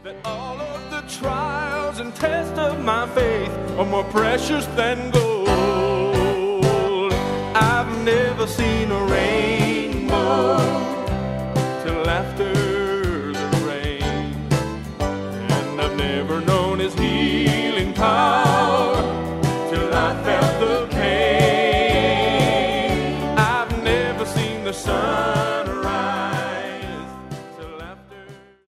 that all of the trials and tests of my faith are more precious than gold.